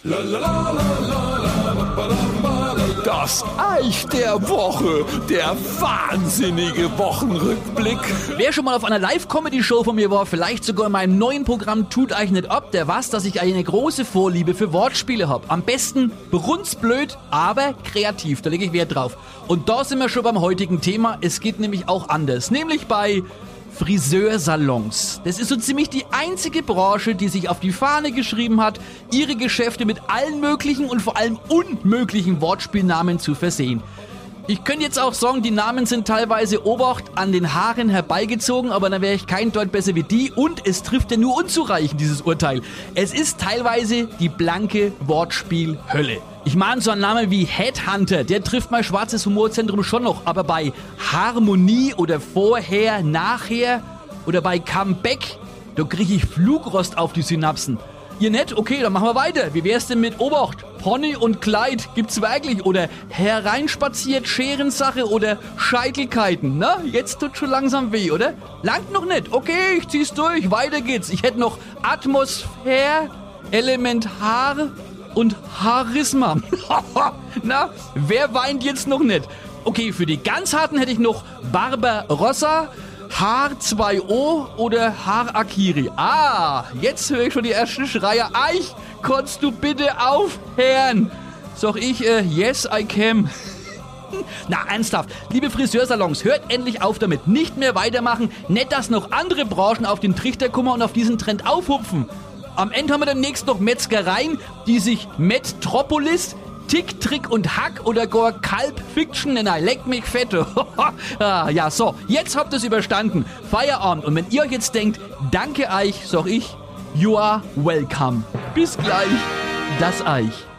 Das Eich der Woche, der wahnsinnige Wochenrückblick. Wer schon mal auf einer Live-Comedy-Show von mir war, vielleicht sogar in meinem neuen Programm Tut euch nicht ab, der weiß, dass ich eine große Vorliebe für Wortspiele habe. Am besten brunzblöd, aber kreativ, da lege ich Wert drauf. Und da sind wir schon beim heutigen Thema, es geht nämlich auch anders, nämlich bei Friseursalons. Das ist so ziemlich die einzige Branche, die sich auf die Fahne geschrieben hat, ihre Geschäfte mit allen möglichen und vor allem unmöglichen Wortspielnamen zu versehen. Ich könnte jetzt auch sagen, die Namen sind teilweise Obacht an den Haaren herbeigezogen, aber dann wäre ich kein Deut besser wie die und es trifft ja nur unzureichend, dieses Urteil. Es ist teilweise die blanke Wortspielhölle. Ich meine, so ein Name wie Headhunter, der trifft mein schwarzes Humorzentrum schon noch, aber bei Harmonie oder Vorher, Nachher oder bei Comeback, da kriege ich Flugrost auf die Synapsen. Ihr nicht? Okay, dann machen wir weiter. Wie wär's denn mit Obacht? Pony und Kleid gibt's wirklich oder hereinspaziert, Scherensache oder Scheitelkeiten. Na, jetzt tut schon langsam weh, oder? Langt noch nicht. Okay, ich zieh's durch. Weiter geht's. Ich hätte noch Atmosphäre, Elementar und Charisma. Na, wer weint jetzt noch nicht? Okay, für die ganz Harten hätte ich noch Barbarossa, H2O oder Harakiri. Ah, jetzt höre ich schon die ersten Schreier. Eich, konntest du bitte aufhören? Sag ich, yes, I can. Na, ernsthaft, liebe Friseursalons, hört endlich auf damit. Nicht mehr weitermachen. Nicht, dass noch andere Branchen auf den Trichter kommen und auf diesen Trend aufhupfen. Am Ende haben wir demnächst noch Metzgereien, die sich Metropolis, Tick, Trick und Hack oder gar Kalb Fiction nennen. Leck mich fette. Ja, so, jetzt habt ihr es überstanden. Feierabend. Und wenn ihr euch jetzt denkt, danke Eich, sag ich, you are welcome. Bis gleich, das Eich.